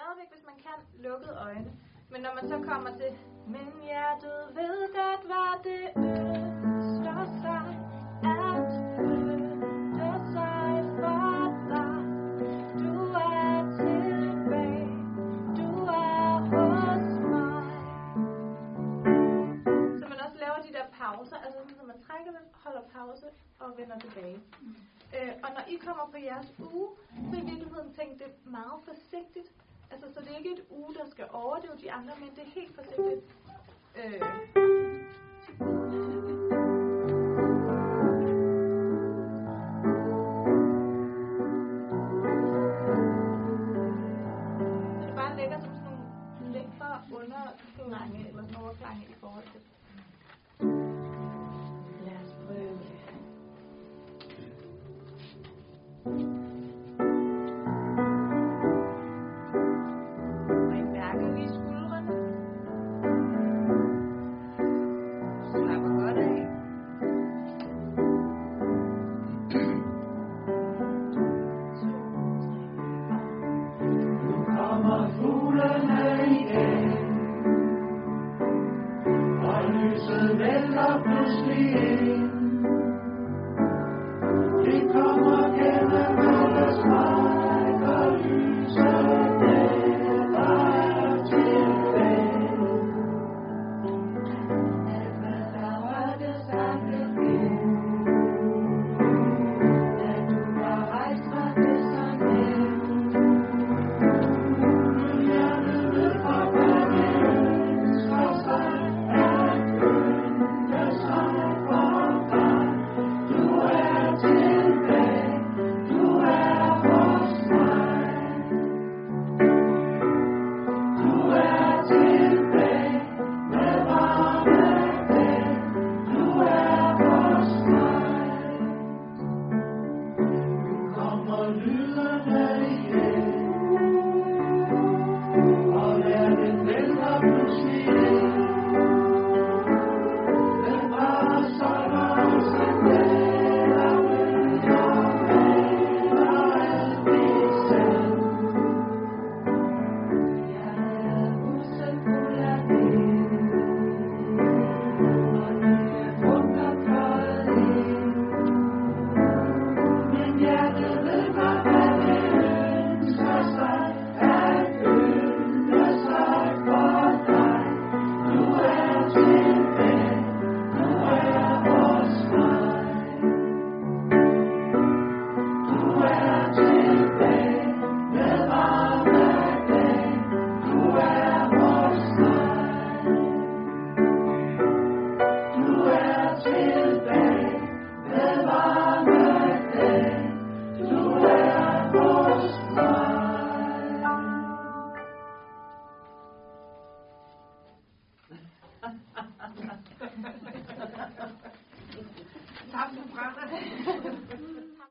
stadigvæk, hvis man kan, lukkede øjne. Men når man så kommer til, men hjertet ved godt, hvad det ønsker sig, at flytte sig for dig. Du er tilbage, du er hos mig. Så man også laver de der pauser, altså så man trækker den, holder pause og vender tilbage. Og når I kommer på jeres uge, så i virkeligheden tænk det meget forsigtigt. Altså, så det er ikke et uge, der skal overdøve de andre, men det er helt forsigtigt. Så det bare ligger som sådan nogle lækre underklange eller sådan overklange i forhold til. Lad os prøve det. Tak for